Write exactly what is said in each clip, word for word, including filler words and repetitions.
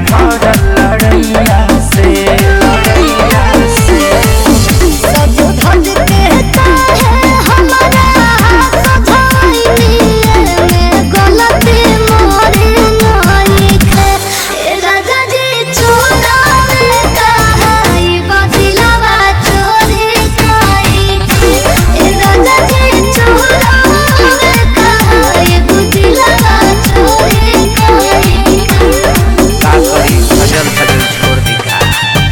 भरल लड़ैया से लड़ैया से सब धज के काहे हमरा सधाइनी में गलती मोरे नहीं खे ए राजा जी चोरावे कहाई बदिलवा चोरी काई ए राजा जी चोरावे कहाई बदिलवा चोरी काई का करी खजल खजल छोड़ दी का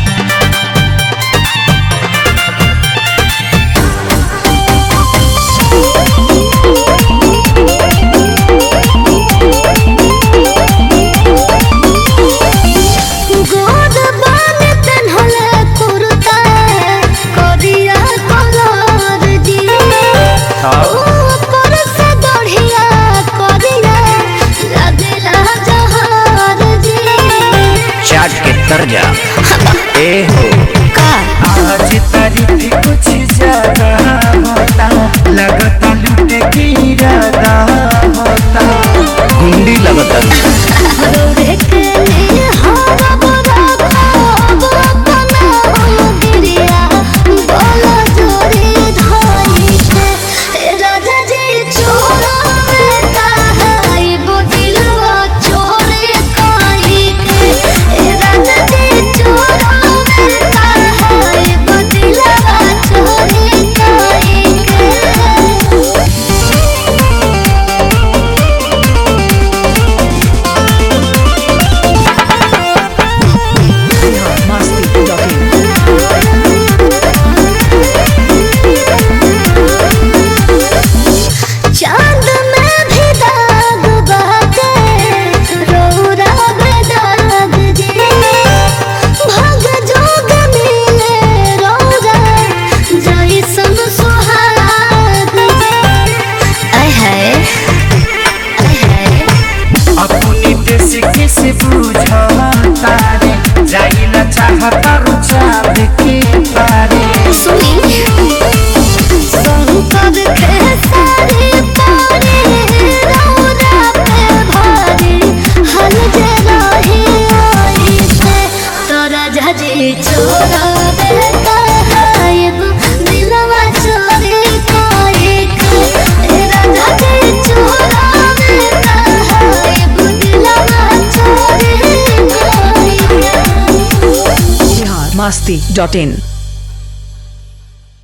गोद बान तन्हले कुर्ता करिया कलर जी ऊपर से बढ़िया करिया लगला जहार जी चाट के तर जा ए हो का आज तारीफ कुछ ज्यादा होता लगता लूटे की इरादा होता गुंडी लगता रोरे के लिए हरा बड़ा खाब अपना हम गिरिया बोला जोरी धाई के ए राजा जी चोरावे कहाई बोदिलवा चोरी काई के ए राजा जी चोरावे कहाई बोदिलवा चोरी काई के चांद में भी दाग बाटे रौरा में दाग जी भग जोग मिले रौरा जैसन सुहाग जी आय हाय आय हाय अपनी देश के से बुझा तारे जाइला चाहता रुचा के पारे सुनी शंकर के सारी पारी रौरा पे भारी हल जे रही आई से तोरा जजी चोरावे कहाइब दिलवा चोरी काइक ए राजा जी चोरावे कहाइब दिलवा चोरी काइक masti dot in